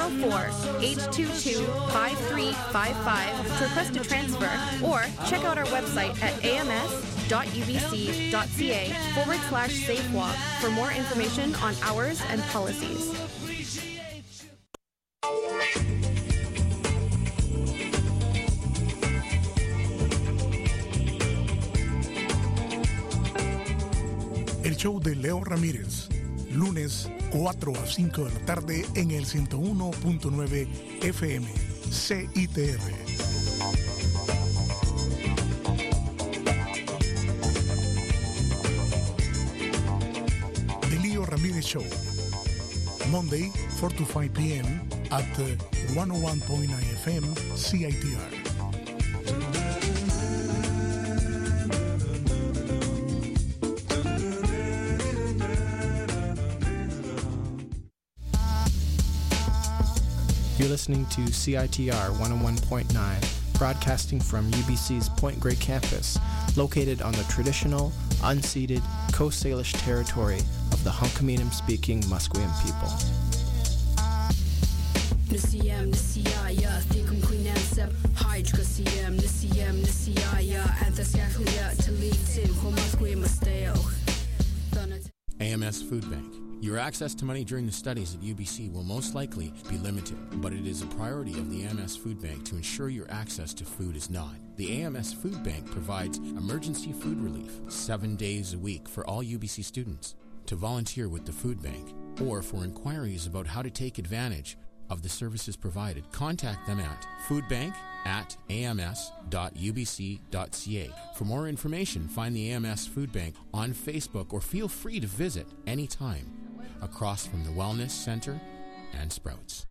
404-822-5355 to request a transfer, or check out our website at ams.ubc.ca/safewalk for more information on hours and policies. El show de Leo Ramírez, lunes 4 a 5 de la tarde en el 101.9 FM, CITR. The Leo Ramírez Show, Monday 4 to 5 p.m. at 101.9 FM, CITR. You're listening to CITR 101.9, broadcasting from UBC's Point Grey campus, located on the traditional, unceded Coast Salish territory of the Hunkaminam-speaking Musqueam people. AMS Food Bank. Your access to money during the studies at UBC will most likely be limited, but it is a priority of the AMS Food Bank to ensure your access to food is not. The AMS Food Bank provides emergency food relief 7 days a week for all UBC students. To volunteer with the food bank, or for inquiries about how to take advantage of the services provided, contact them at foodbank@ams.ubc.ca. For more information, find the AMS Food Bank on Facebook, or feel free to visit anytime across from the Wellness Center and Sprouts.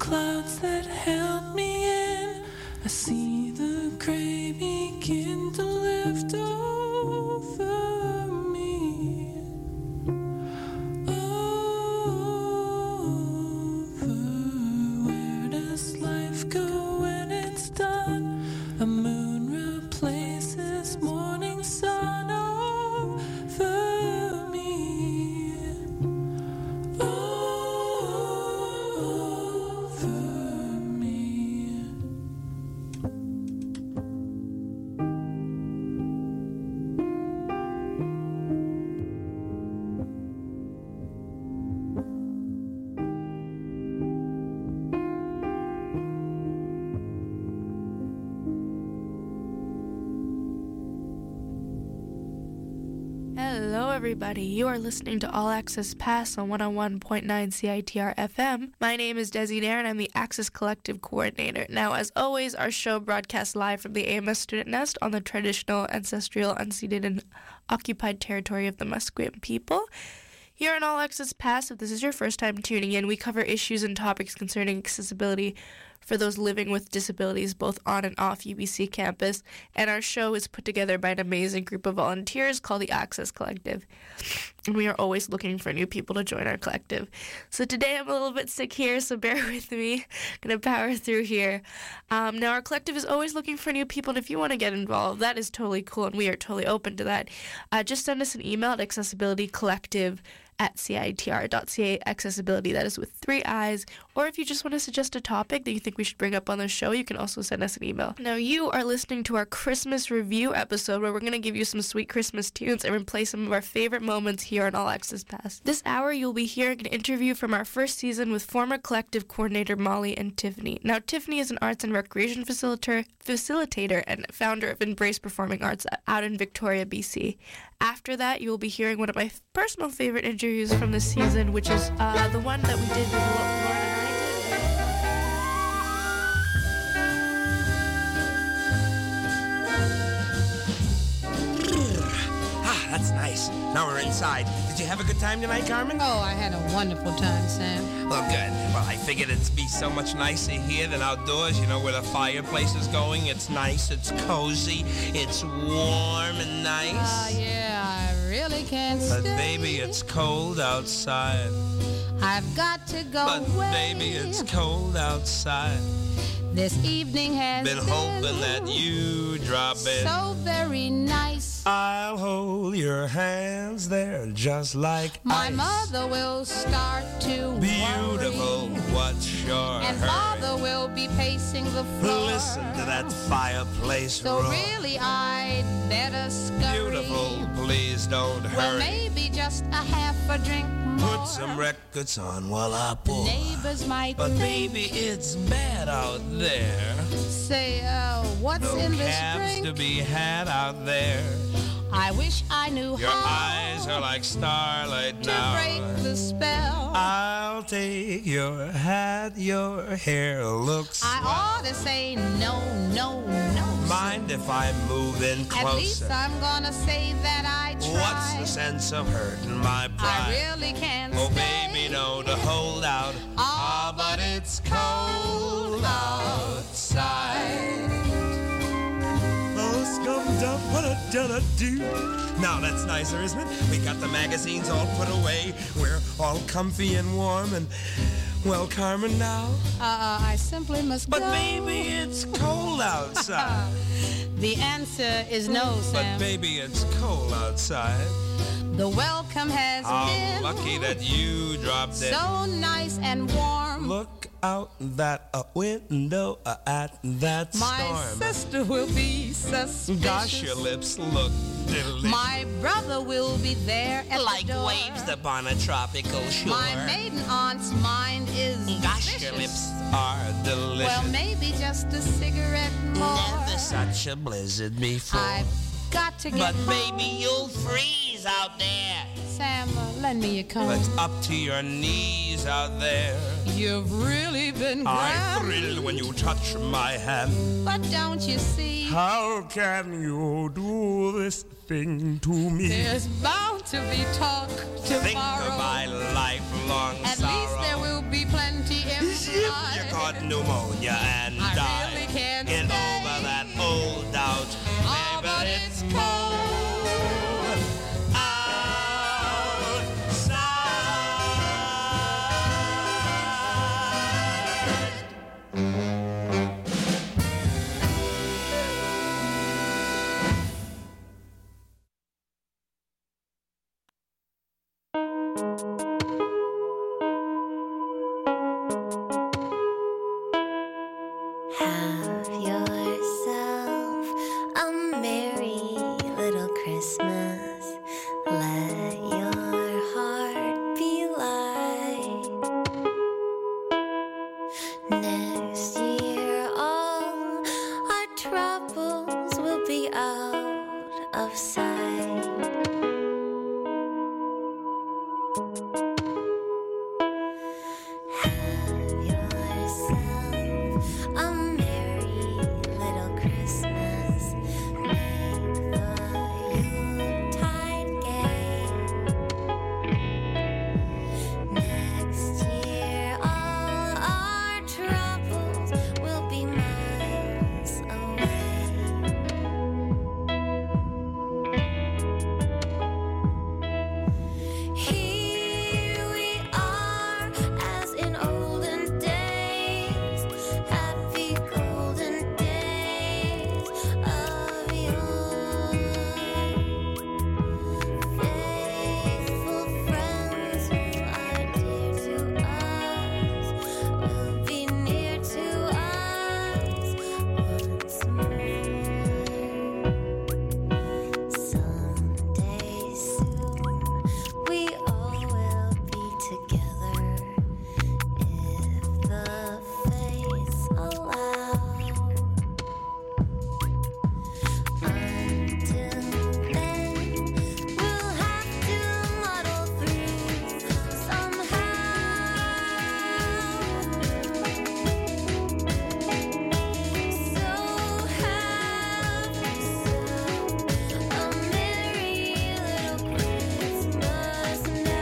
clouds that held me in. I see the gray begin to lift over me. Over. Where does life go when it's done? A moon replaces morning sun over me. Over me. Hello, everybody. You are listening to All Access Pass on 101.9 CITR FM. My name is Desi Nair, and I'm the Access Collective Coordinator. Now, as always, our show broadcasts live from the AMS Student Nest on the traditional, ancestral, unceded, and occupied territory of the Musqueam people. Here on All Access Pass, if this is your first time tuning in, we cover issues and topics concerning accessibility for those living with disabilities both on and off UBC campus, and our show is put together by an amazing group of volunteers called the Access Collective, and we are always looking for new people to join our collective. So today I'm a little bit sick here, so bear with me. I'm going to power through here. Now, our collective is always looking for new people, and if you want to get involved, that is totally cool, and we are totally open to that. Just send us an email at accessibilitycollective@citr.ca, accessibility, that is with 3 I's, or if you just want to suggest a topic that you think we should bring up on the show, you can also send us an email. Now, you are listening to our Christmas review episode where we're going to give you some sweet Christmas tunes and replay some of our favorite moments here on All Access Pass. This hour, you'll be hearing an interview from our first season with former collective coordinator Molly and Tiffany. Now, Tiffany is an arts and recreation facilitator and founder of Embrace Performing Arts out in Victoria, BC. After that, you will be hearing one of my personal favorite interviews from this season, which is the one that we did with Lauren and I did. That's nice. Now we're inside. Did you have a good time tonight, Carmen? Oh, I had a wonderful time, Sam. Well, good. Well, I figured it'd be so much nicer here than outdoors, you know, where the fireplace is going. It's nice, it's cozy, it's warm and nice. Yeah, I really can't But stay. baby, it's cold outside. I've got to go But away. baby, it's cold outside. This evening has Been hoping that you drop in. so very nice. I'll hold your hands there just like My ice. mother will start to Beautiful, worry, what's your and hurry? father will be pacing the floor. Listen to that fireplace So roar. really I'd better scurry. Beautiful, please don't Well, hurry. maybe just a half a drink more. Put some records on while I pour. Neighbors might But think, baby, it's bad out there. say, what's No in this cabs drink? to be had out there. I wish I knew Your how eyes are like starlight to now. break the spell. I'll take your hat, your hair looks I ought to say no, no, no. Mind if I move in closer? At least I'm gonna say that I tried. What's the sense of hurting my pride? I really can't Oh, stay. baby, no, to hold out. Ah, But it's cold outside. Oh, scum-dum, what-a-da-da-do. Now that's nicer, isn't it? We got the magazines all put away. We're all comfy and warm and, well, Carmen, now. I simply must But go. baby, it's cold outside. The answer is no, But Sam. baby, it's cold outside. The welcome has How been lucky that you dropped in. so nice and warm. Look out that window at that My storm. sister will be suspicious. Gosh, your lips look delicious. My brother will be there at like the door. waves upon a tropical shore. My maiden aunt's mind is Gosh, vicious. your lips are delicious. Well, maybe just a cigarette more. Never such a blizzard before. I've got to get But home. baby, you'll freeze out there. Sam, lend me your comb. But up to your knees out there. You've really been I grand. thrill when you touch my hand. But don't you see, How can you do this thing to me? there's bound to be talk Think tomorrow. of my lifelong At sorrow. least there will be plenty if if you caught pneumonia and I died, really can't get stay. over that old doubt. Oh, but it's cold. Have yourself a merry little Christmas. Let your heart be light. Next year, all our troubles will be out of sight. Have yourself a merry little Christmas. Make the Yuletide gay. Next year, all our troubles will be miles away. Here we are, as in olden days, happy golden days of yore. Faithful friends who are dear to us will be near to us once more. Someday soon we all will be together if the fates allow. Until then, we'll have to muddle through somehow. So have yourself a merry little Christmas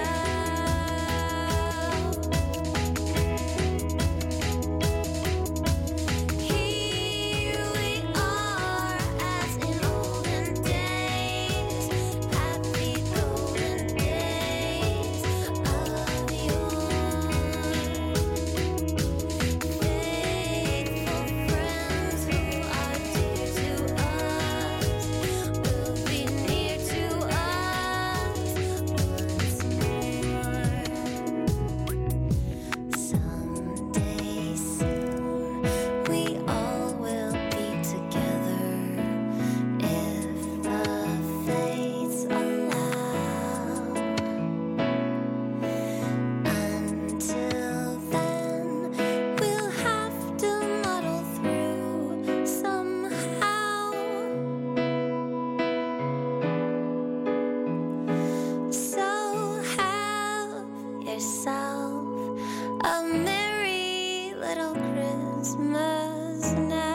now. Here we are, as in olden days, happy golden days of yore. Faithful friends who are dear to us will be near to us once more. Someday soon we all will be together if the fates allow. Until then, we'll have to muddle through somehow. So have yourself a merry little Christmas now.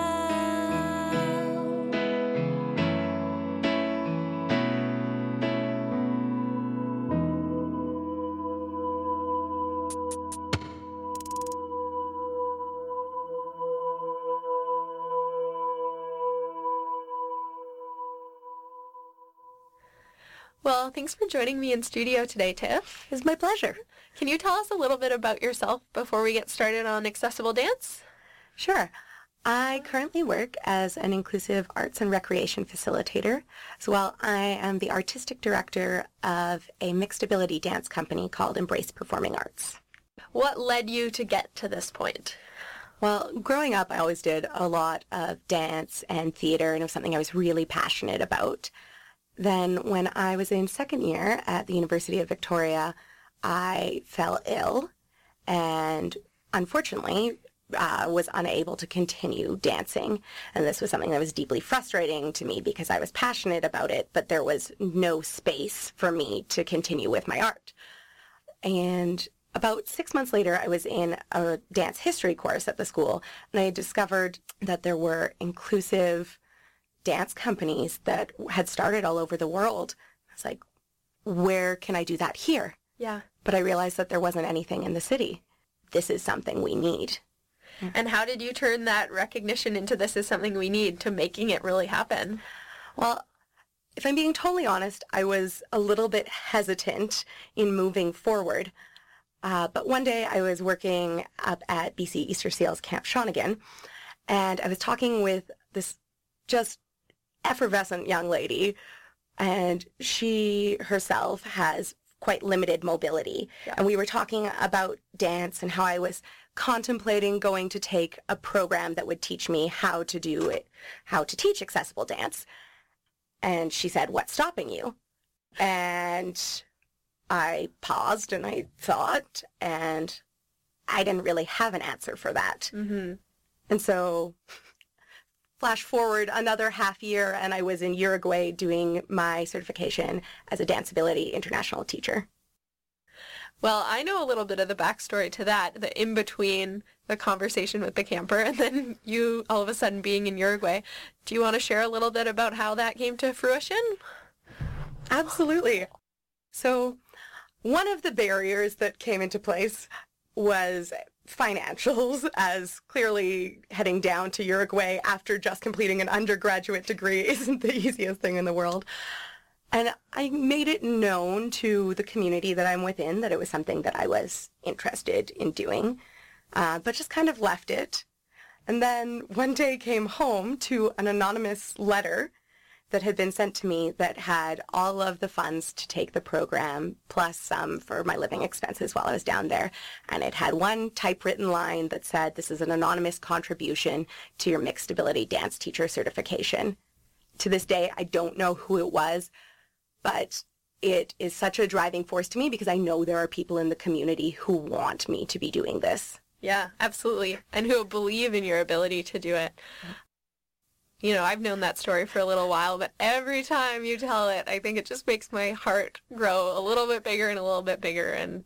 Well, thanks for joining me in studio today, Tiff. It's my pleasure. Can you tell us a little bit about yourself before we get started on Accessible Dance? Sure. I currently work as an inclusive arts and recreation facilitator. As well, I am the artistic director of a mixed ability dance company called Embrace Performing Arts. What led you to get to this point? Well, growing up, I always did a lot of dance and theater, and it was something I was really passionate about. Then when I was in second year at the University of Victoria, I fell ill and unfortunately was unable to continue dancing. And this was something that was deeply frustrating to me because I was passionate about it, but there was no space for me to continue with my art. And about 6 months later, I was in a dance history course at the school, and I discovered that there were inclusive dance companies that had started all over the world. I was like, where can I do that here? Yeah. But I realized that there wasn't anything in the city. this is something we need. And how did you turn that recognition into this is something we need to making it really happen? Well, if I'm being totally honest, I was a little bit hesitant in moving forward. But one day I was working up at BC Easter Seals Camp Shawnigan, and I was talking with this just effervescent young lady, and she herself has quite limited mobility. Yeah. And we were talking about dance and how I was contemplating going to take a program that would teach me how to do it, how to teach accessible dance. And she said, "What's stopping you?" And I paused and I thought, and I didn't really have an answer for that. Mm-hmm. And so flash forward another half year, and I was in Uruguay doing my certification as a Danceability International teacher. Well, I know a little bit of the backstory to that, the in-between the conversation with the camper and then you all of a sudden being in Uruguay. Do you want to share a little bit about how that came to fruition? Absolutely. So one of the barriers that came into place was financials, as clearly heading down to Uruguay after just completing an undergraduate degree isn't the easiest thing in the world. And I made it known to the community that I'm within that it was something that I was interested in doing, but just kind of left it. And then one day came home to an anonymous letter that had been sent to me that had all of the funds to take the program, plus some for my living expenses while I was down there. And it had one typewritten line that said, "This is an anonymous contribution to your mixed ability dance teacher certification." To this day, I don't know who it was, but it is such a driving force to me because I know there are people in the community who want me to be doing this. Yeah, absolutely. And who believe in your ability to do it. You know, I've known that story for a little while, but every time you tell it, I think it just makes my heart grow a little bit bigger and a little bit bigger. And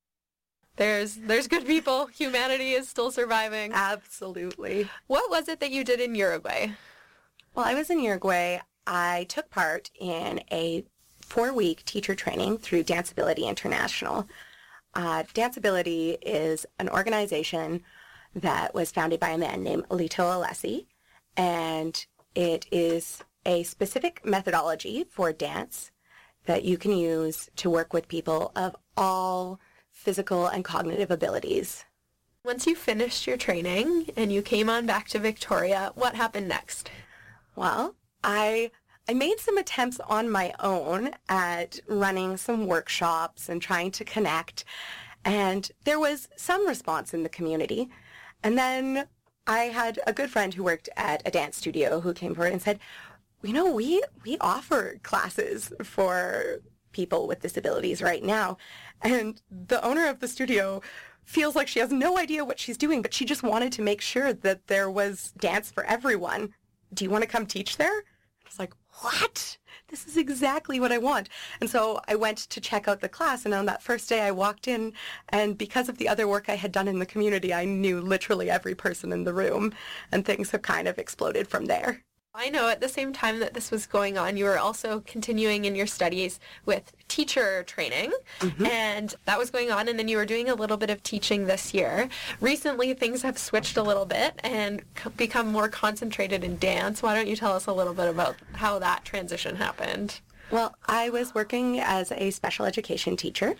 there's good people. Humanity is still surviving. Absolutely. What was it that you did in Uruguay? While I was in Uruguay, I took part in a 4-week teacher training through Danceability International. Danceability is an organization that was founded by a man named Alito Alessi, and it is a specific methodology for dance that you can use to work with people of all physical and cognitive abilities. Once you finished your training and you came on back to Victoria, what happened next? Well, I made some attempts on my own at running some workshops and trying to connect, and there was some response in the community. And then I had a good friend who worked at a dance studio who came forward and said, "You know, we offer classes for people with disabilities right now." And the owner of the studio feels like she has no idea what she's doing, but she just wanted to make sure that there was dance for everyone. "Do you want to come teach there?" It's like, what? This is exactly what I want. And so I went to check out the class, and on that first day I walked in, and because of the other work I had done in the community, I knew literally every person in the room, and things have kind of exploded from there. I know at the same time that this was going on, you were also continuing in your studies with teacher training, and that was going on, and then you were doing a little bit of teaching this year. Recently, things have switched a little bit and become more concentrated in dance. Why don't you tell us a little bit about how that transition happened? Well, I was working as a special education teacher,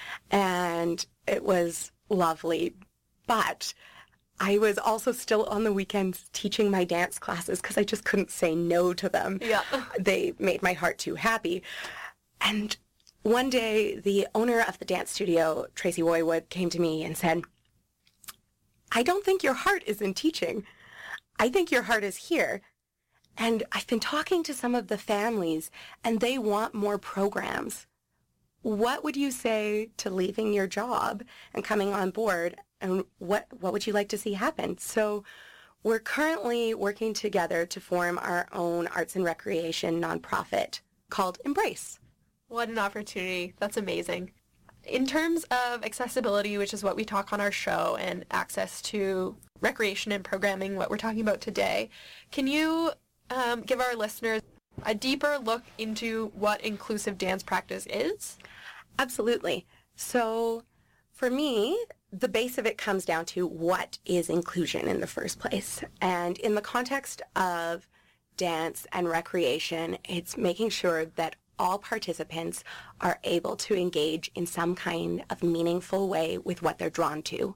and it was lovely, but I was also still on the weekends teaching my dance classes because I just couldn't say no to them. Yeah. They made my heart too happy. And one day, the owner of the dance studio, Tracy Roywood, came to me and said, "I don't think your heart is in teaching. I think your heart is here. And I've been talking to some of the families, and they want more programs. What would you say to leaving your job and coming on board? And what would you like to see happen?" So we're currently working together to form our own arts and recreation nonprofit called Embrace. What an opportunity. That's amazing. In terms of accessibility, which is what we talk on our show, and access to recreation and programming, what we're talking about today, can you give our listeners a deeper look into what inclusive dance practice is? Absolutely. So for me, the base of it comes down to what is inclusion in the first place. And in the context of dance and recreation, it's making sure that all participants are able to engage in some kind of meaningful way with what they're drawn to.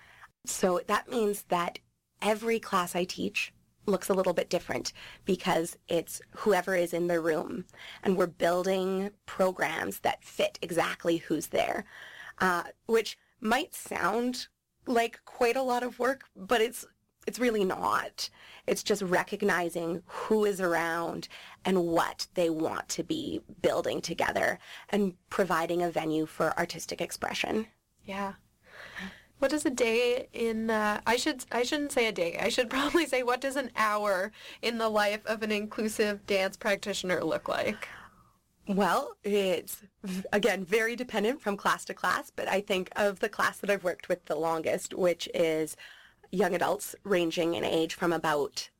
So that means that every class I teach looks a little bit different because it's whoever is in the room, and we're building programs that fit exactly who's there, which might sound like quite a lot of work, but it's really not. It's just recognizing who is around and what they want to be building together and providing a venue for artistic expression. Yeah. What does a day in, I shouldn't say a day, I should probably say, what does an hour in the life of an inclusive dance practitioner look like? Well, it's, again, very dependent from class to class, but I think of the class that I've worked with the longest, which is young adults ranging in age from about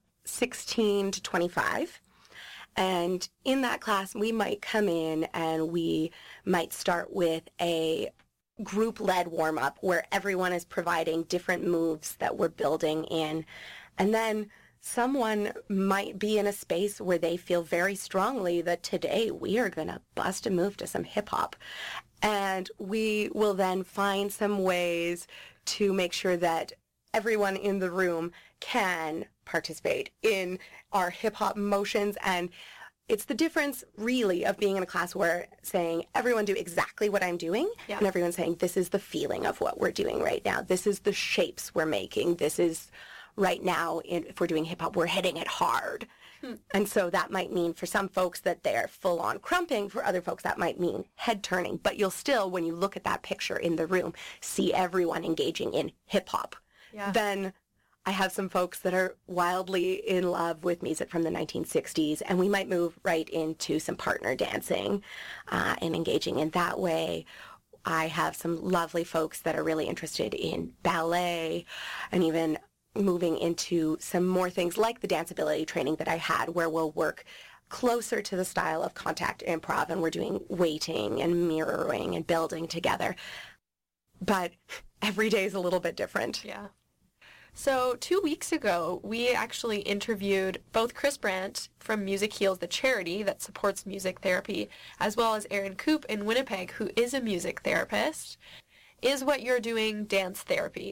16 to 25. And in that class, we might come in and we might start with a group-led warm-up where everyone is providing different moves that we're building in. And then someone might be in a space where they feel very strongly that today we are going to bust a move to some hip-hop. And we will then find some ways to make sure that everyone in the room can participate in our hip-hop motions. And it's the difference, really, of being in a class where saying, everyone do exactly what I'm doing, and everyone's saying, this is the feeling of what we're doing right now. This is the shapes we're making. This is, right now, if we're doing hip-hop, we're hitting it hard. And so that might mean for some folks that they're full-on crumping. For other folks, that might mean head turning. But you'll still, when you look at that picture in the room, see everyone engaging in hip-hop. Yeah. Then I have some folks that are wildly in love with music from the 1960s, and we might move right into some partner dancing and engaging in that way. I have some lovely folks that are really interested in ballet and even moving into some more things like the danceability training that I had, where we'll work closer to the style of contact improv, and we're doing weighting and mirroring and building together. But every day is a little bit different. Yeah. So 2 weeks ago, we actually interviewed both Chris Brandt from Music Heals, the charity that supports music therapy, as well as Erin Coop in Winnipeg, who is a music therapist. Is what you're doing dance therapy?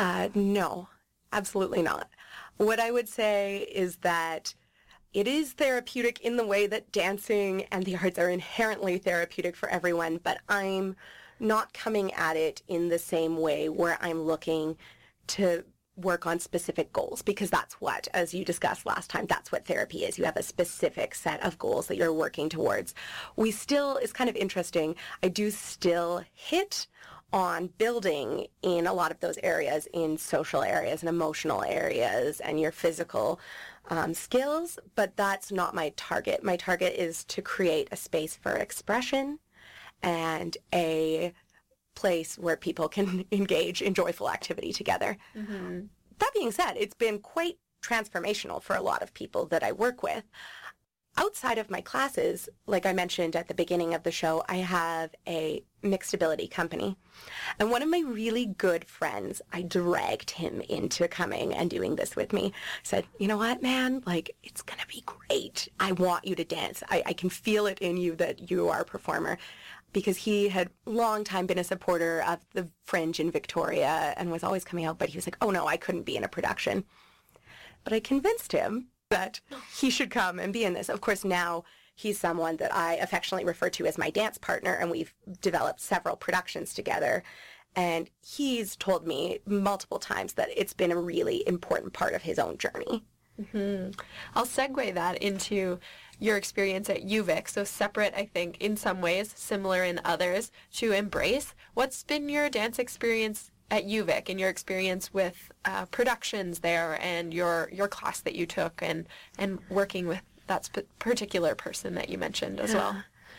No, absolutely not. What I would say is that it is therapeutic in the way that dancing and the arts are inherently therapeutic for everyone, but I'm not coming at it in the same way where I'm looking to work on specific goals, because that's what, as you discussed last time, that's what therapy is. You have a specific set of goals that you're working towards. It's kind of interesting, I do still hit on building in a lot of those areas, in social areas and emotional areas and your physical skills, but that's not my target. My target is to create a space for expression and a place where people can engage in joyful activity together. Mm-hmm. That being said, it's been quite transformational for a lot of people that I work with. Outside of my classes, like I mentioned at the beginning of the show, I have a mixed ability company. And one of my really good friends, I dragged him into coming and doing this with me. I said, you know what, man, like, it's going to be great. I want you to dance. I can feel it in you that you are a performer. Because he had long time been a supporter of the Fringe in Victoria and was always coming out, but he was like, oh no, I couldn't be in a production. But I convinced him that he should come and be in this. Of course, now he's someone that I affectionately refer to as my dance partner, and we've developed several productions together. And he's told me multiple times that it's been a really important part of his own journey. Mm-hmm. I'll segue that into your experience at UVic. So separate, I think, in some ways, similar in others, to Embrace. What's been your dance experience at UVic and your experience with productions there and your class that you took and working with that particular person that you mentioned as well?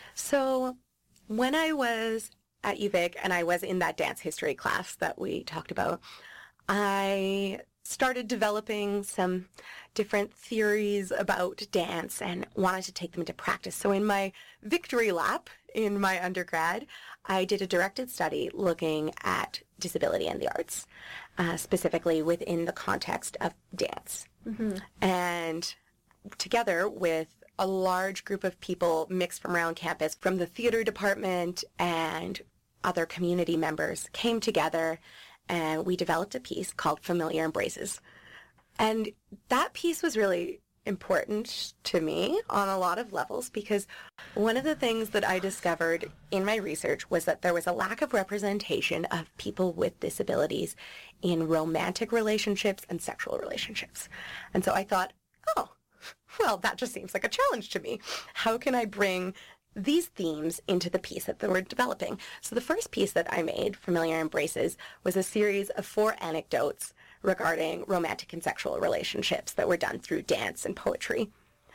So when I was at UVic and I was in that dance history class that we talked about, I started developing some different theories about dance and wanted to take them into practice. So in my victory lap in my undergrad, I did a directed study looking at disability in the arts, specifically within the context of dance. Mm-hmm. And together with a large group of people mixed from around campus, from the theater department and other community members, came together and we developed a piece called Familiar Embraces. And that piece was really important to me on a lot of levels, because one of the things that I discovered in my research was that there was a lack of representation of people with disabilities in romantic relationships and sexual relationships. And so I thought, oh, well, that just seems like a challenge to me. How can I bring these themes into the piece that we're developing? So the first piece that I made, Familiar Embraces, was a series of 4 anecdotes regarding romantic and sexual relationships that were done through dance and poetry.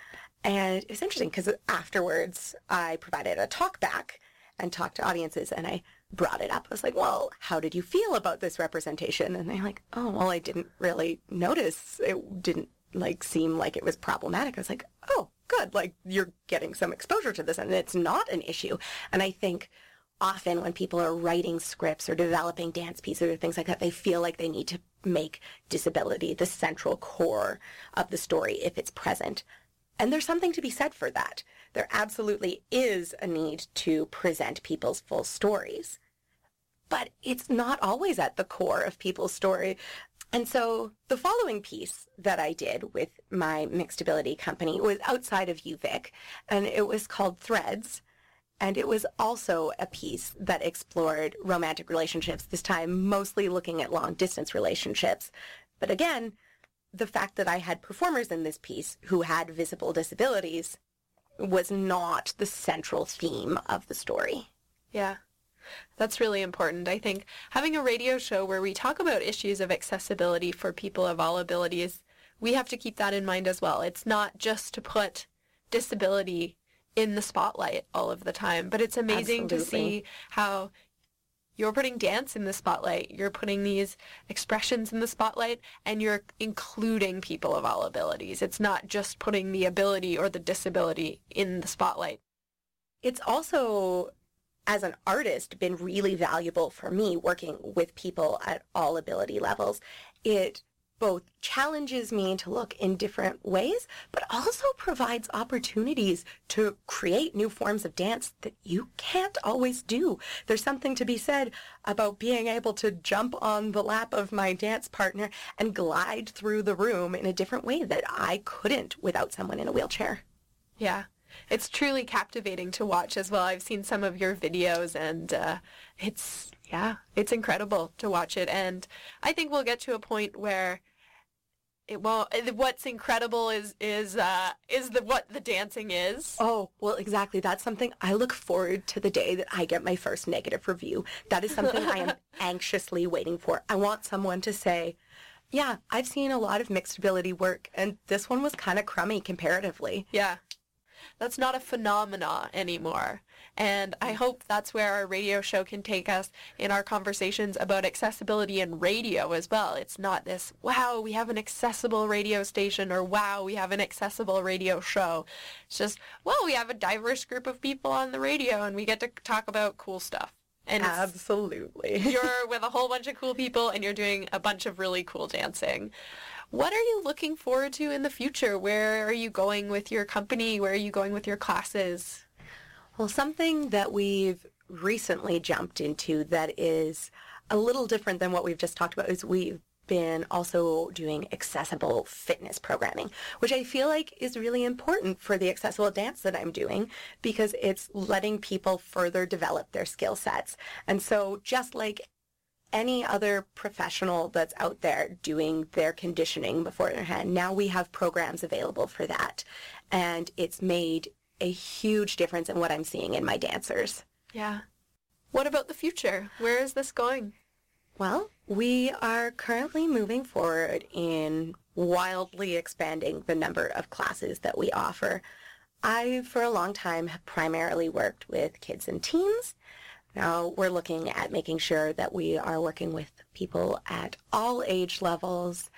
And it's interesting because afterwards I provided a talk back and talked to audiences, and I brought it up. I was like, well, how did you feel about this representation? And they're like, oh, well, I didn't really notice. It didn't seem like it was problematic. I was like, oh, good. You're getting some exposure to this, and it's not an issue. And I think often when people are writing scripts or developing dance pieces or things like that, they feel like they need to make disability the central core of the story if it's present. And there's something to be said for that. There absolutely is a need to present people's full stories, but it's not always at the core of people's story. And so the following piece that I did with my mixed ability company was outside of UVic, and it was called Threads. And it was also a piece that explored romantic relationships, this time mostly looking at long-distance relationships. But again, the fact that I had performers in this piece who had visible disabilities was not the central theme of the story. Yeah. That's really important. I think having a radio show where we talk about issues of accessibility for people of all abilities, we have to keep that in mind as well. It's not just to put disability in the spotlight all of the time, but it's amazing to see how you're putting dance in the spotlight, you're putting these expressions in the spotlight, and you're including people of all abilities. It's not just putting the ability or the disability in the spotlight. It's also, as an artist, been really valuable for me working with people at all ability levels. It both challenges me to look in different ways, but also provides opportunities to create new forms of dance that you can't always do. There's something to be said about being able to jump on the lap of my dance partner and glide through the room in a different way that I couldn't without someone in a wheelchair. Yeah. It's truly captivating to watch as well. I've seen some of your videos, and it's incredible to watch it. And I think we'll get to a point where what's incredible is what the dancing is. Oh, well, exactly. That's something I look forward to, the day that I get my first negative review. That is something I am anxiously waiting for. I want someone to say, yeah, I've seen a lot of mixed ability work, and this one was kind of crummy comparatively. Yeah. That's not a phenomena anymore. And I hope that's where our radio show can take us in our conversations about accessibility in radio as well. It's not this, wow, we have an accessible radio station, or wow, we have an accessible radio show. It's just, well, we have a diverse group of people on the radio and we get to talk about cool stuff. And absolutely. You're with a whole bunch of cool people and you're doing a bunch of really cool dancing. What are you looking forward to in the future? Where are you going with your company? Where are you going with your classes? Well, something that we've recently jumped into that is a little different than what we've just talked about is we've been also doing accessible fitness programming, which I feel like is really important for the accessible dance that I'm doing, because it's letting people further develop their skill sets. And so just like any other professional that's out there doing their conditioning beforehand, now we have programs available for that. And it's made a huge difference in what I'm seeing in my dancers. Yeah. What about the future? Where is this going? Well, we are currently moving forward in wildly expanding the number of classes that we offer. I, for a long time, have primarily worked with kids and teens. Now we're looking at making sure that we are working with people at all age levels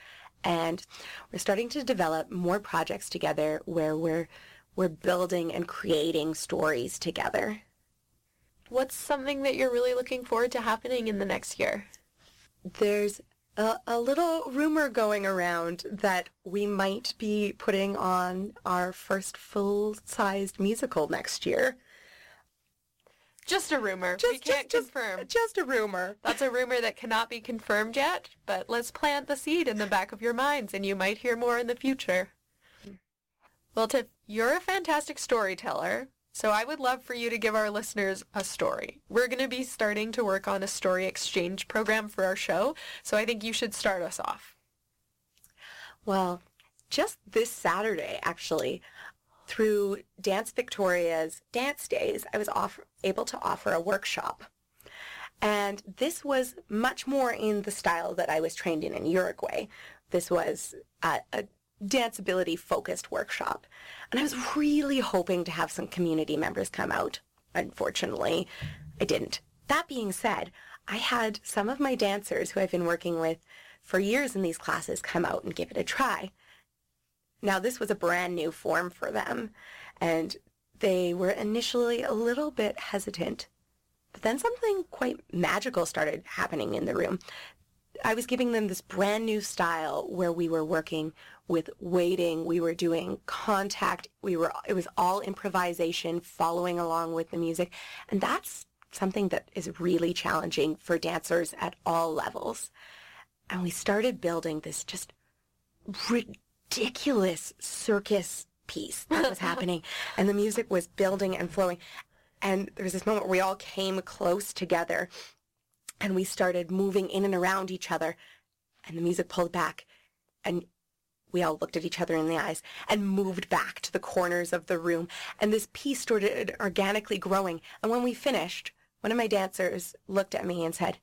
And we're starting to develop more projects together where we're building and creating stories together. What's something that you're really looking forward to happening in the next year? There's a little rumor going around that we might be putting on our first full-sized musical next year. Just a rumor. We can't confirm. Just a rumor. That's a rumor that cannot be confirmed yet, but let's plant the seed in the back of your minds and you might hear more in the future. Well, Tiff, you're a fantastic storyteller, so I would love for you to give our listeners a story. We're going to be starting to work on a story exchange program for our show, so I think you should start us off. Well, just this Saturday, actually, through Dance Victoria's Dance Days, I was able to offer a workshop. And this was much more in the style that I was trained in Uruguay. This was a danceability-focused workshop. And I was really hoping to have some community members come out. Unfortunately, I didn't. That being said, I had some of my dancers who I've been working with for years in these classes come out and give it a try. Now, this was a brand new form for them, and they were initially a little bit hesitant. But then something quite magical started happening in the room. I was giving them this brand new style where we were working with weighting, we were doing contact, it was all improvisation, following along with the music, and that's something that is really challenging for dancers at all levels. And we started building this just ridiculous circus piece that was happening, and the music was building and flowing, and there was this moment where we all came close together, and we started moving in and around each other, and the music pulled back, and we all looked at each other in the eyes and moved back to the corners of the room, and this piece started organically growing. And when we finished, one of my dancers looked at me and said,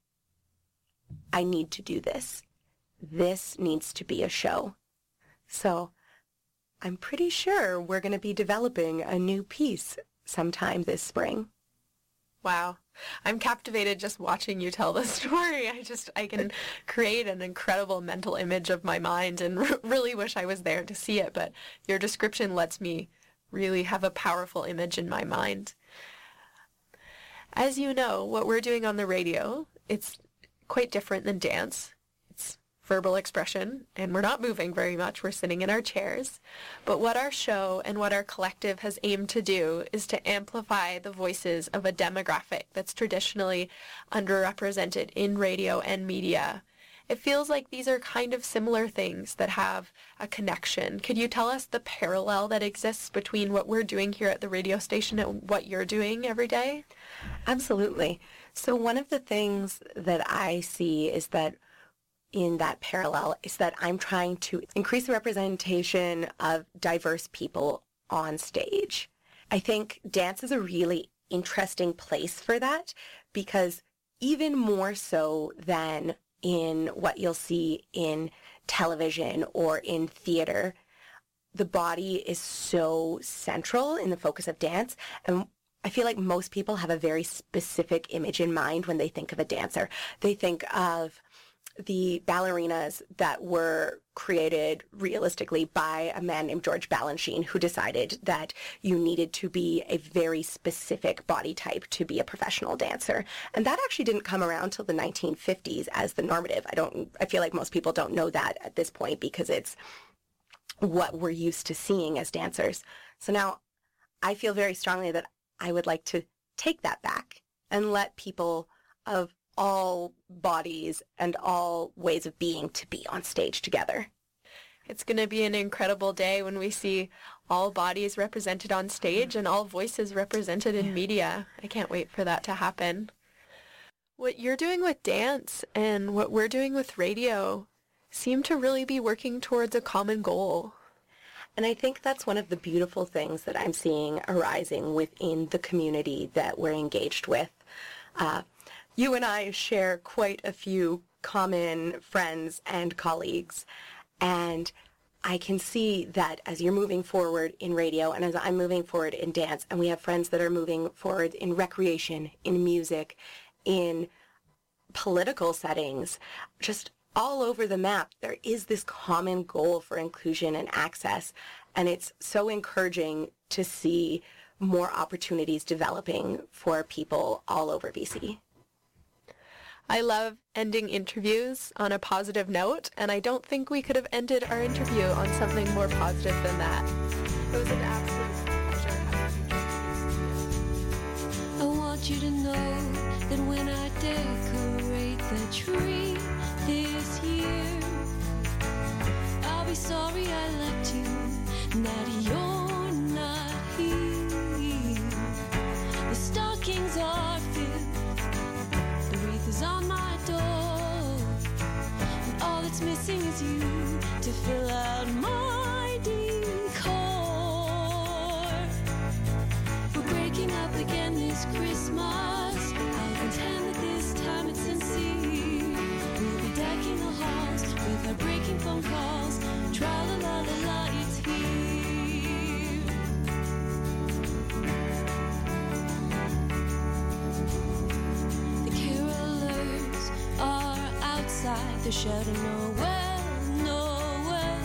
"I need to do this. This needs to be a show." So I'm pretty sure we're going to be developing a new piece sometime this spring. Wow. I'm captivated just watching you tell the story. I can create an incredible mental image of my mind and really wish I was there to see it, but your description lets me really have a powerful image in my mind. As you know, what we're doing on the radio, it's quite different than dance. It's verbal expression, and we're not moving very much. We're sitting in our chairs. But what our show and what our collective has aimed to do is to amplify the voices of a demographic that's traditionally underrepresented in radio and media. It feels like these are kind of similar things that have a connection. Could you tell us the parallel that exists between what we're doing here at the radio station and what you're doing every day? Absolutely. So one of the things that I see is that in that parallel is that I'm trying to increase the representation of diverse people on stage. I think dance is a really interesting place for that, because even more so than in what you'll see in television or in theater, the body is so central in the focus of dance. And I feel like most people have a very specific image in mind when they think of a dancer. They think of the ballerinas that were created realistically by a man named George Balanchine, who decided that you needed to be a very specific body type to be a professional dancer. And that actually didn't come around till the 1950s as the normative. I feel like most people don't know that at this point because it's what we're used to seeing as dancers. So now I feel very strongly that I would like to take that back and let people of all bodies and all ways of being to be on stage together. It's going to be an incredible day when we see all bodies represented on stage and all voices represented in media. I can't wait for that to happen. What you're doing with dance and what we're doing with radio seem to really be working towards a common goal. And I think that's one of the beautiful things that I'm seeing arising within the community that we're engaged with. You and I share quite a few common friends and colleagues, and I can see that as you're moving forward in radio and as I'm moving forward in dance, and we have friends that are moving forward in recreation, in music, in political settings, just all over the map, there is this common goal for inclusion and access, and it's so encouraging to see more opportunities developing for people all over BC. I love ending interviews on a positive note, and I don't think we could have ended our interview on something more positive than that. It was an absolute pleasure having you. I want you to know that when I decorate the tree this year, I'll be sorry I left you, now that you're not here. The stockings are filled, the wreath is on my door, and all that's missing is you to fill out my decor. We're breaking up again this Christmas, I'll contend that this time it's sincere. We'll be decking the halls with our breaking phone calls, tra-la-la-la-la, it's here. The carolers are outside, they're shouting Noel, Noel.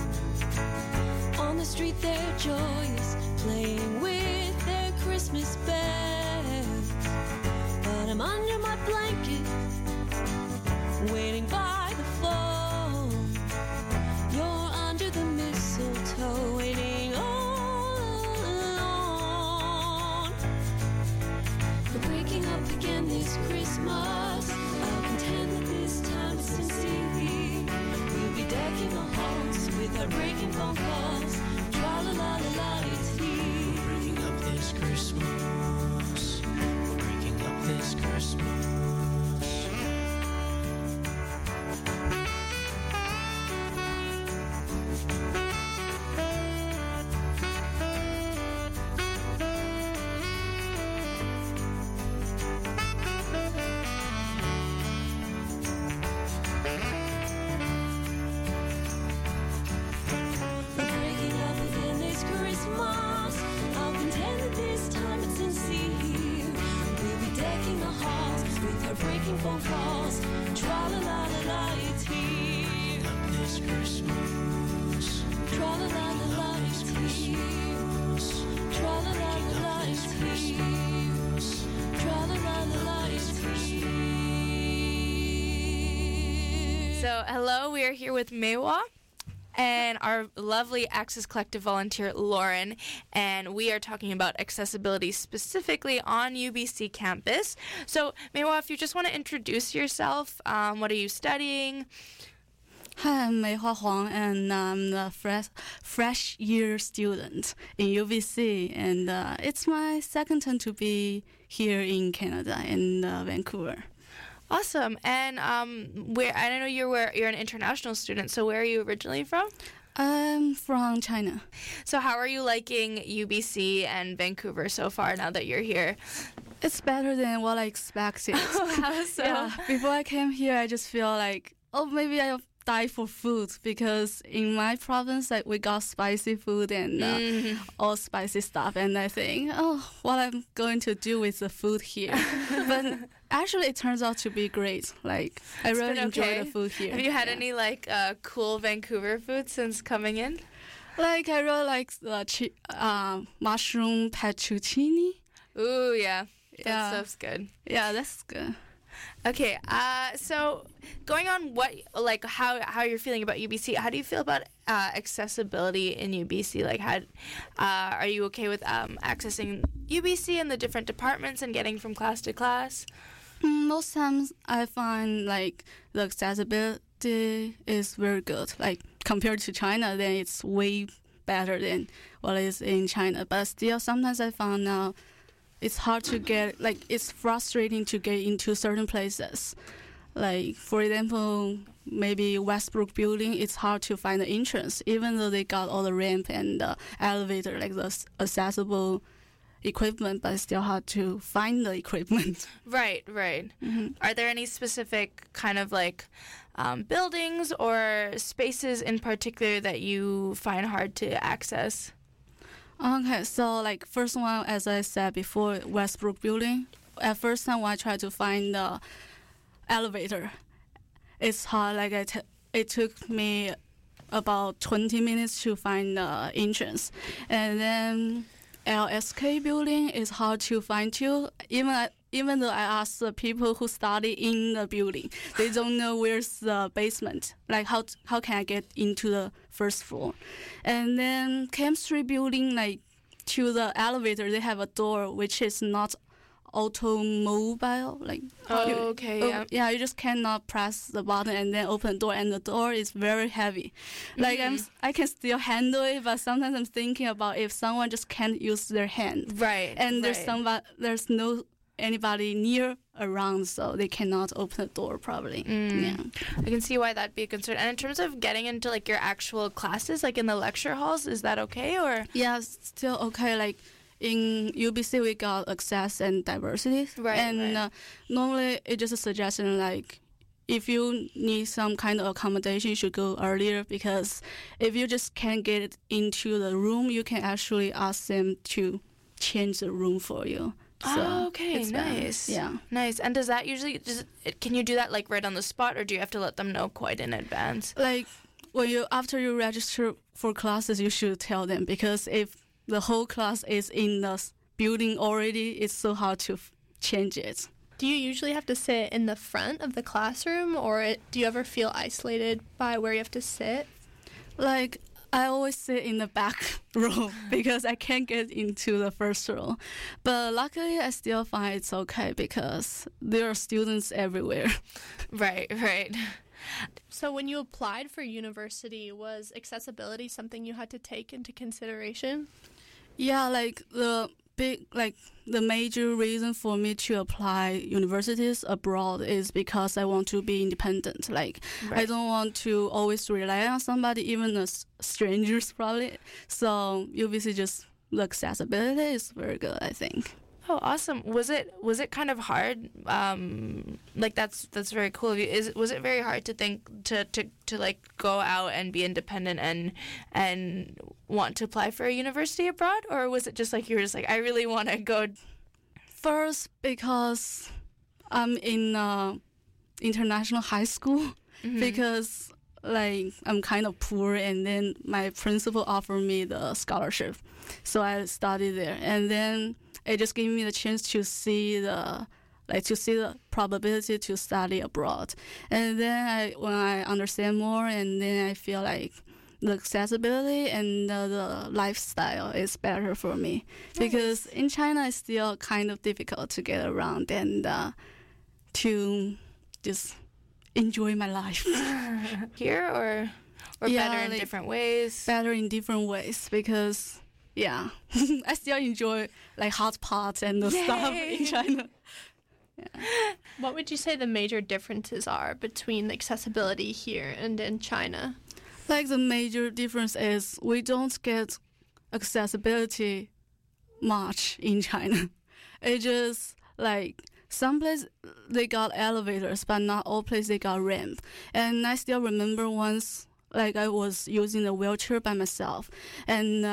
On the street they're joyous, playing with their Christmas bells. But I'm under my blanket, waiting by the phone. You're under the mistletoe, waiting all alone. We're breaking up again this Christmas, I'll contend that this time it's sincere. We'll be decking the halls with our breaking phone calls, tra-la-la-la-la, it's here. We're breaking up this Christmas, we're breaking up this Christmas. We're breaking up again this Christmas, I'll contend that this time it's sincere. We'll be decking the halls with our breaking phone calls, tra-la-la-la-la, it's here. Up this Christmas, Tra-la-la-la-la, it's here. Tra-la-la-la-la, it's here. Tra-la-la-la-la, it's here. So, hello, we are here with Meiwa and our lovely Access Collective volunteer, Lauren, and we are talking about accessibility specifically on UBC campus. So, Meiwa, if you just want to introduce yourself, what are you studying? Hi, I'm Mei Hua Huang, and I'm the fresh year student in UBC, and it's my second turn to be here in Canada, in Vancouver. Awesome. And where I know you're an international student, so where are you originally from? I'm from China. So how are you liking UBC and Vancouver so far now that you're here? It's better than what I expected. How so? Yeah, before I came here, I just feel like, oh, maybe I'll die for food, because in my province, like, we got spicy food and all spicy stuff, and I think, oh, what I'm going to do with the food here. But actually, it turns out to be great. Like, I really enjoy the food here. Have you had any cool Vancouver food since coming in? Like, I really like the mushroom fettuccine. Ooh, yeah. That stuff's good. Yeah, that's good. Okay, so going on how you're feeling about UBC, how do you feel about accessibility in UBC? Like, are you okay with accessing UBC and the different departments and getting from class to class? Most times I find like the accessibility is very good. Like, compared to China, then it's way better than what is in China. But still, sometimes I found now it's hard to get, like, it's frustrating to get into certain places. Like, for example, maybe Westbrook building, it's hard to find the entrance, even though they got all the ramp and the elevator, like the accessible equipment, but it's still hard to find the equipment. Right. Mm-hmm. Are there any specific kind of buildings or spaces in particular that you find hard to access? Okay, so like first one, as I said before, Westbrook building. At first time, when I tried to find the elevator, it's hard. Like it took me about 20 minutes to find the entrance, and then LSK building is hard to find too. Even though I asked the people who study in the building, they don't know where's the basement. Like how can I get into the first floor? And then chemistry building, like to the elevator, they have a door which is not automobile. Like yeah, you just cannot press the button and then open the door, and the door is very heavy. Like I can still handle it, but sometimes I'm thinking about if someone just can't use their hand, right? And there's no anybody near around, so they cannot open the door probably. Yeah, I can see why that'd be a concern. And in terms of getting into like your actual classes, like in the lecture halls, is that okay? Or yeah, still okay. Like in UBC we got access and diversity, right? And normally it's just a suggestion, like if you need some kind of accommodation, you should go earlier, because if you just can't get into the room, you can actually ask them to change the room for you. So okay, nice. Yeah, nice. And does that usually can you do that like right on the spot, or do you have to let them know quite in advance? Like after you register for classes, you should tell them, because if the whole class is in the building already, it's so hard to change it. Do you usually have to sit in the front of the classroom, or do you ever feel isolated by where you have to sit? Like I always sit in the back row because I can't get into the first row. But luckily, I still find it's okay because there are students everywhere. Right. So when you applied for university, was accessibility something you had to take into consideration? Yeah, like the major reason for me to apply universities abroad is because I want to be independent. Like, right. I don't want to always rely on somebody, even strangers probably. So UBC the accessibility is very good, I think. Oh, awesome! Was it kind of hard? Like that's very cool of you. Was it very hard to think to like go out and be independent and want to apply for a university abroad, or was it just like you were just like, I really want to go? First, because I'm in international high school, because like I'm kind of poor, and then my principal offered me the scholarship, so I studied there, and then it just gave me the chance to see the probability to study abroad. And then when I understand more, and then I feel like the accessibility and the lifestyle is better for me. Nice. Because in China it's still kind of difficult to get around and to just enjoy my life. Here or better in different ways? Better in different ways, because yeah, I still enjoy like hot pot and the stuff in China. Yeah. What would you say the major differences are between the accessibility here and in China? Like the major difference is we don't get accessibility much in China. It's just like some places they got elevators, but not all places they got ramp. And I still remember once, like I was using the wheelchair by myself, and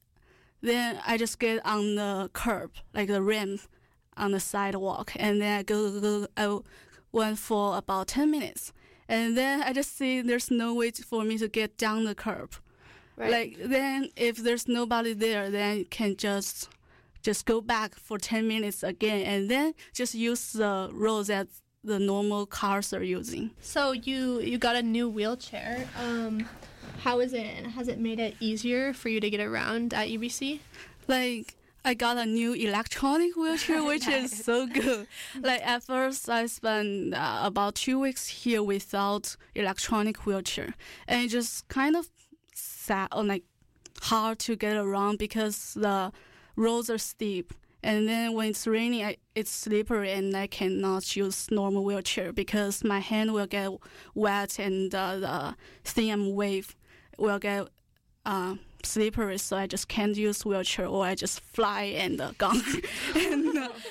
then I just get on the curb, like the ramp on the sidewalk, and then I went for about 10 minutes. And then I just see there's no way for me to get down the curb. Right. Like then if there's nobody there, then you can just go back for 10 minutes again, and then just use the roads that the normal cars are using. So you got a new wheelchair. How is it? Has it made it easier for you to get around at UBC? Like, I got a new electronic wheelchair, which Nice. is so good. Like, at first, I spent about 2 weeks here without electronic wheelchair. And it just kind of sad or like hard to get around because the roads are steep. And then when it's raining, it's slippery, and I cannot use normal wheelchair because my hand will get wet, and the thing I'm with will get slippery, so I just can't use wheelchair, or I just fly and gone. And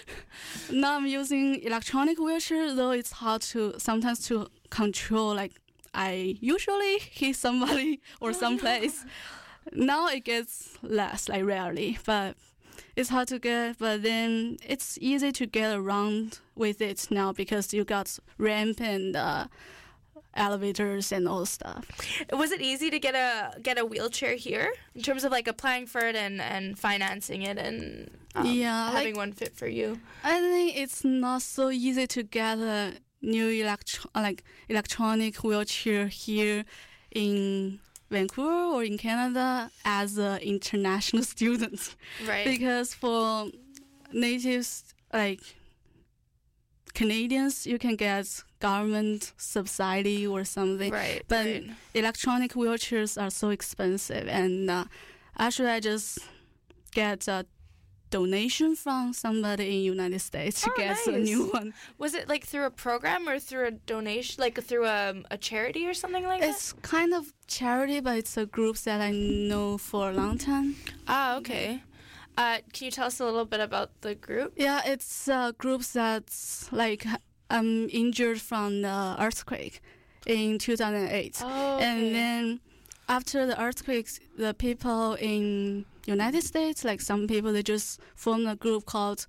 now I'm using electronic wheelchair, though it's hard sometimes to control. Like I usually hit somebody or someplace. Now it gets less, like rarely, but it's hard to get. But then it's easy to get around with it now because you got ramp and elevators and all stuff. Was it easy to get a wheelchair here in terms of like applying for it and financing it and having one fit for you? I think it's not so easy to get a new electronic wheelchair here in Vancouver or in Canada as an international student. Right. Because for natives, like Canadians, you can get government subsidy or something. Right. But electronic wheelchairs are so expensive. And actually, I just get a donation from somebody in United States to get a new one. Was it like through a program or through a donation, like through a charity or something like that? It's kind of charity, but it's a group that I know for a long time. Ah, okay. Can you tell us a little bit about the group? Yeah, it's a group that's like injured from the earthquake in 2008. Oh, okay. And then after the earthquakes, the people in United States, like some people, they just formed a group called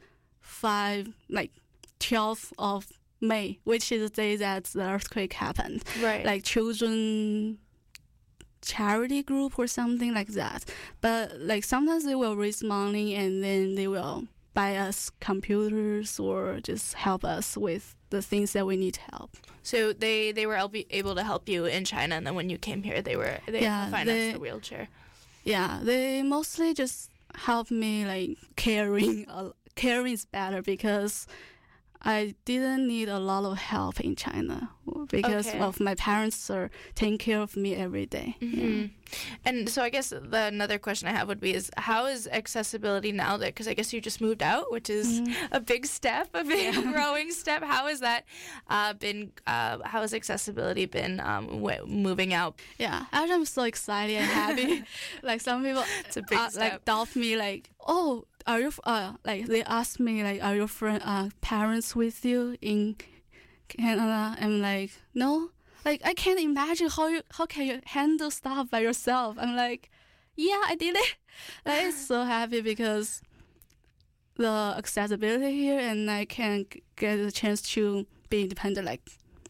12th of May, which is the day that the earthquake happened. Right. Like children charity group or something like that. But like sometimes they will raise money and then they will buy us computers or just help us with the things that we need help. So they were able to help you in China, and then when you came here, they financed the wheelchair. Yeah, they mostly just help me like carrying. Carrying is better because I didn't need a lot of help in China because of my parents are taking care of me every day. Mm-hmm. Yeah. And so I guess another question I have would be is how is accessibility now that, because I guess you just moved out, which is a big step, a big growing step. How has that been, how has accessibility been moving out? Yeah, actually I'm so excited and happy. Like some people it's a big step. Like doubt me like, oh, are you like they asked me like, are your parents with you in Canada? I'm like, no. Like I can't imagine how can you handle stuff by yourself. I'm like, yeah, I did it. Like, I'm so happy because the accessibility here, and I can get a chance to be independent. Like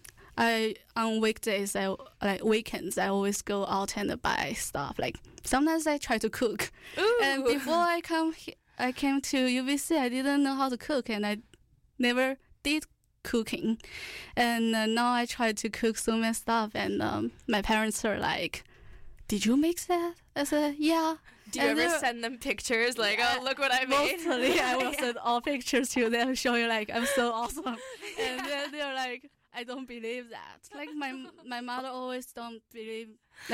on weekdays, weekends, I always go out and buy stuff. Like sometimes I try to cook. Ooh. And before I came to UBC, I didn't know how to cook, and I never did cooking. And now I try to cook so many stuff, and my parents are like, did you make that? I said, yeah. Do you ever send them pictures like, oh, look what I made? Mostly, I will send all pictures to them, show you like, I'm so awesome. And then they're like, I don't believe that. Like my mother always don't believe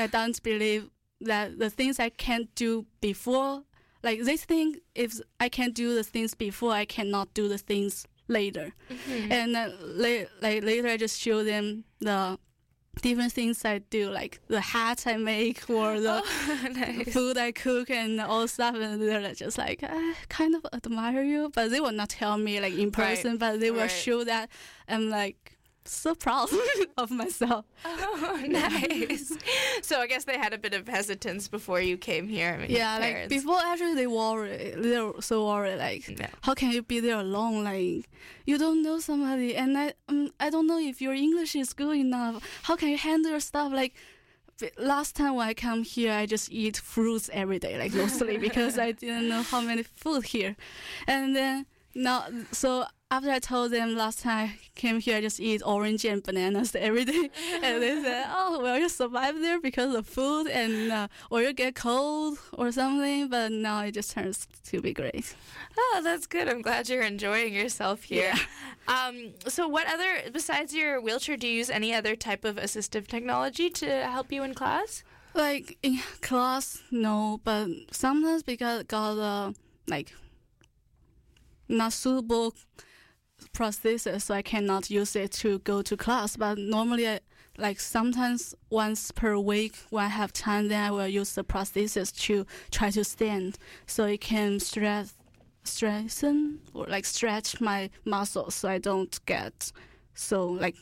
that the things I can't do before, like they think if I can't do the things before, I cannot do the things later. Mm-hmm. And later I just show them the different things I do, like the hats I make or the food I cook and all stuff, and they're just like, I kind of admire you, but they will not tell me like in person, but they will show that I'm like so proud of myself. Oh, nice. So I guess they had a bit of hesitance before you came here. I mean, yeah, like before actually they're so worried, like how can you be there alone, like you don't know somebody, and I don't know if your English is good enough, how can you handle your stuff. Like last time when I come here, I just eat fruits every day, like mostly because I didn't know how many food here. And then now, so after I told them last time I came here, I just eat orange and bananas every day. And they said, oh, well, you survive there because of food, and or you get cold or something. But now it just turns to be great. Oh, that's good. I'm glad you're enjoying yourself here. Yeah. So what other, besides your wheelchair, do you use any other type of assistive technology to help you in class? Like in class, no. But sometimes because I got like not suitable prosthesis, so I cannot use it to go to class. But normally, like sometimes once per week when I have time, then I will use the prosthesis to try to stand, so it can strengthen or like stretch my muscles, so I don't get so like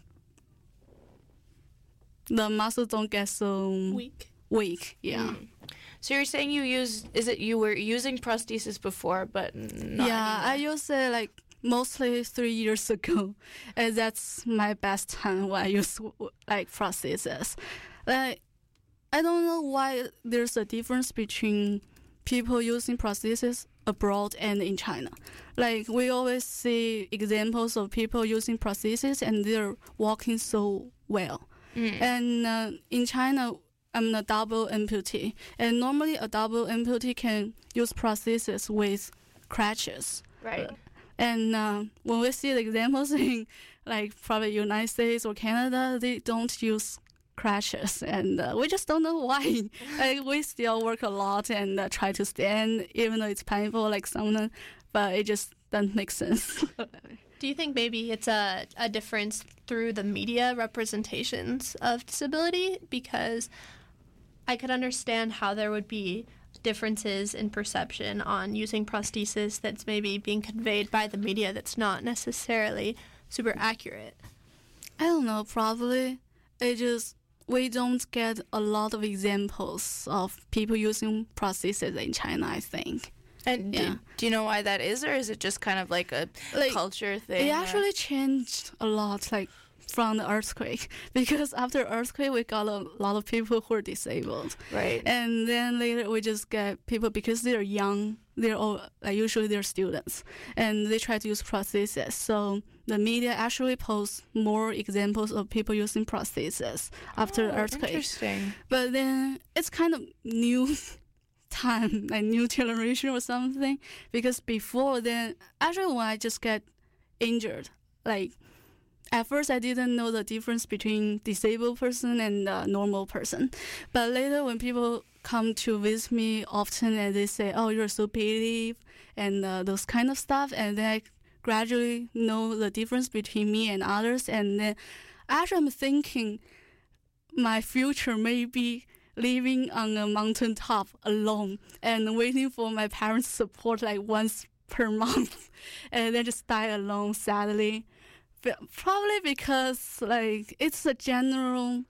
the muscles don't get so weak. Yeah. Mm. So you're saying you were using prosthesis before, but not anymore? I use it like mostly 3 years ago, and that's my best time when I use like prosthesis. Like, I don't know why there's a difference between people using prosthesis abroad and in China. Like, we always see examples of people using prosthesis and they're walking so well. And in China, I'm a double amputee, and normally a double amputee can use prosthesis with crutches. Right. And when we see the examples in like probably United States or Canada, they don't use crashes, and we just don't know why. Like, we still work a lot and try to stand, even though it's painful, like someone, but it just doesn't make sense. Do you think maybe it's a difference through the media representations of disability? Because I could understand how there would be differences in perception on using prosthesis that's maybe being conveyed by the media that's not necessarily super accurate. I don't know, probably. It just, we don't get a lot of examples of people using prosthesis in China, I think. And do you know why that is, or is it just kind of like a culture thing? It actually changed a lot, like from the earthquake, because after earthquake we got a lot of people who are disabled. Right. And then later we just get people, because they're young, they're all like, usually they're students, and they try to use prosthesis. So the media actually posts more examples of people using prosthesis after the earthquake. Interesting. But then it's kind of new time, like new generation or something, because before then, actually when I just get injured, like at first I didn't know the difference between disabled person and normal person, but later when people come to visit me often and they say, oh, you're so brave and those kind of stuff, and then I gradually know the difference between me and others, and then actually I'm thinking my future may be living on a mountaintop alone and waiting for my parents' support like once per month, and then just die alone, sadly. But probably because like it's a general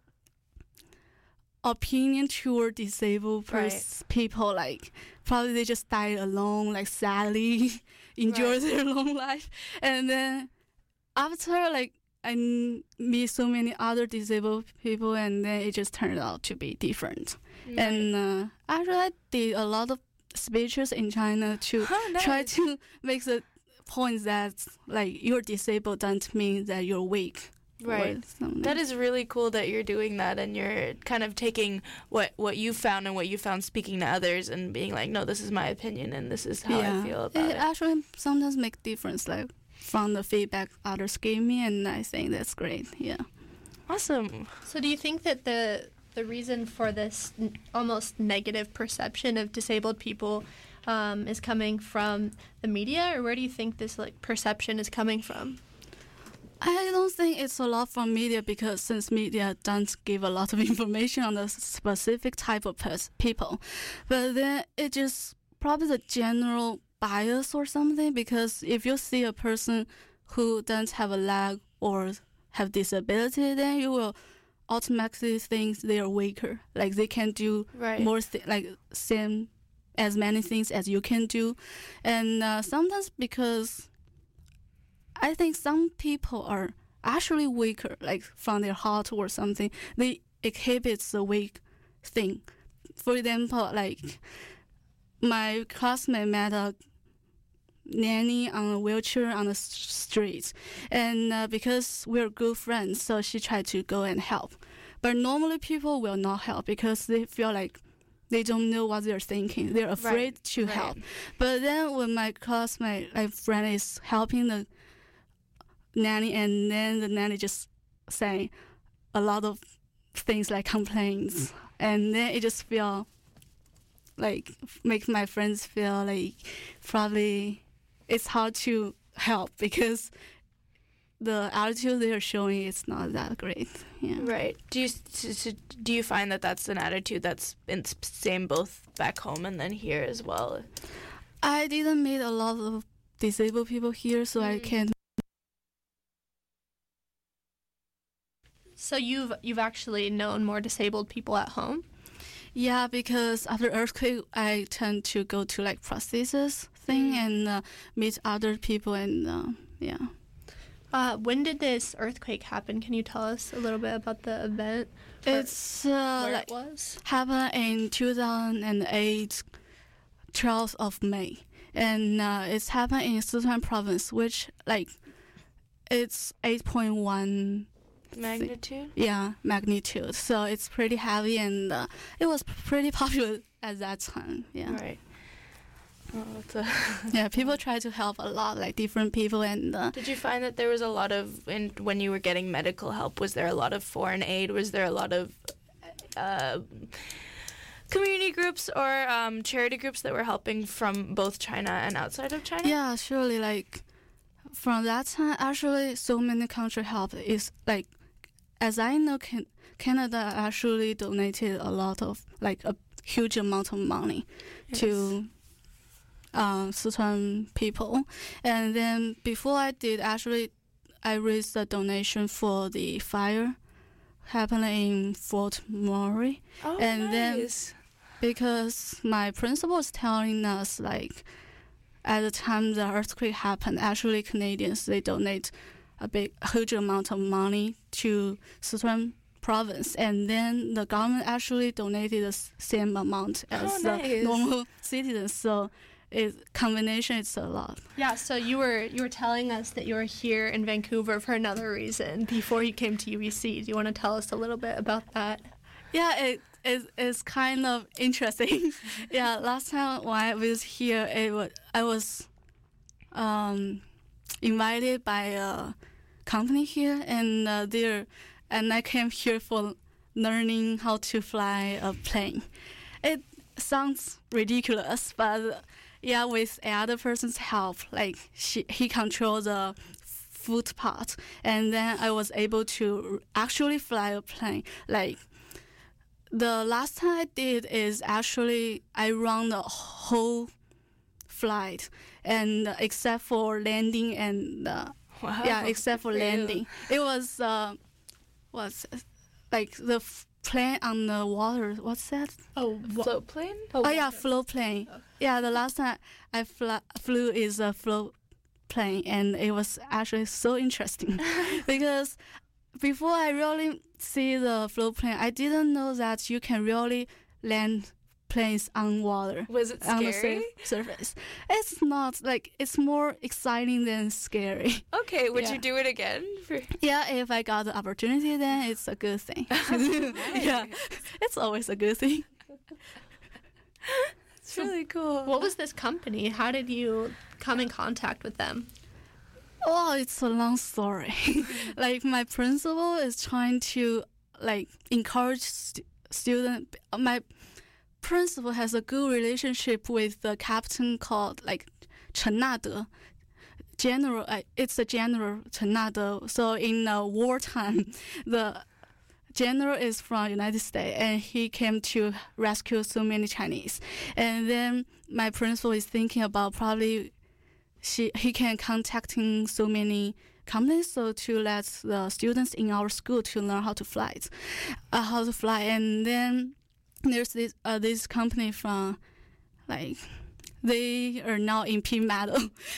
opinion toward disabled people, like probably they just die alone, like sadly enjoy their long life. And then after like I meet so many other disabled people, and then it just turned out to be different. Right. And actually I did a lot of speeches in China to try to make the point that like you're disabled doesn't mean that you're weak. Right. That is really cool that you're doing that, and you're kind of taking what you found and what you found speaking to others and being like, no, this is my opinion and this is how I feel about it. It actually sometimes makes difference, like from the feedback others gave me, and I think that's great. Yeah. Awesome. So do you think that the reason for this almost negative perception of disabled people is coming from the media, or where do you think this like perception is coming from? I don't think it's a lot from media, because since media don't give a lot of information on the specific type of people, but then it just probably the general bias or something, because if you see a person who doesn't have a leg or have disability, then you will automatically think they are weaker, like they can do more like same as many things as you can do. And sometimes because I think some people are actually weaker, like from their heart or something, they exhibit the weak thing. For example, like my classmate met a nanny on a wheelchair on the street, and because we're good friends, so she tried to go and help. But normally people will not help because they feel like they don't know what they're thinking. They're afraid to help. But then when my classmate, like friend, is helping the nanny, and then the nanny just saying a lot of things like complaints, and then it just feel like make my friends feel like probably it's hard to help because the attitude they are showing is not that great. Yeah. Right. Do you find that that's an attitude that's in same both back home and then here as well? I didn't meet a lot of disabled people here, so I can't. So you've actually known more disabled people at home? Yeah, because after earthquake, I tend to go to like prosthesis thing and meet other people and yeah. When did this earthquake happen? Can you tell us a little bit about the event? It's where it was? Happened in 2008, 12th of May. And it's happened in Sichuan province, which it's 8.1 magnitude. Magnitude. So it's pretty heavy, and it was pretty popular at that time. Yeah. Right. Oh, yeah, people try to help a lot, different people. And did you find that there was a lot of, when you were getting medical help, was there a lot of foreign aid? Was there a lot of community groups or charity groups that were helping from both China and outside of China? Yeah, surely. From that time, actually, so many countries help. Is as I know, Canada actually donated a lot of a huge amount of money to Sichuan people. And then before I did, actually, I raised a donation for the fire happening in Fort McMurray. Oh, and nice. Then because my principal was telling us at the time the earthquake happened, actually Canadians, they donate a huge amount of money to Sichuan province, and then the government actually donated the same amount as the normal citizens. So combination, it's a lot. Yeah, so you were telling us that you were here in Vancouver for another reason before you came to UBC. Do you want to tell us a little bit about that? Yeah, it's kind of interesting. Yeah, last time when I was here, I was invited by a company here, and I came here for learning how to fly a plane. It sounds ridiculous, but yeah, with other person's help, he controlled the foot part, and then I was able to actually fly a plane. The last time I did is actually I run the whole flight, and except for landing and except for landing, it was the plane on the water. What's that? Oh, float plane. Float plane. Yeah, the last time I flew is a float plane, and it was actually so interesting because before I really see the float plane, I didn't know that you can really land planes on water. Was it scary? On the surface. It's not it's more exciting than scary. Okay, would you do it again? Yeah, if I got the opportunity, then it's a good thing. Yeah, it's always a good thing. It's really cool. What was this company? How did you come in contact with them? Oh, it's a long story. My principal is trying to encourage students. My principal has a good relationship with the captain called Chen Nade. General, it's a general Chen Nade. So in wartime, the general is from United States, and he came to rescue so many Chinese. And then my principal is thinking about probably he can contacting so many companies so to let the students in our school to learn how to fly. And then there's this company from they are now in pink medal.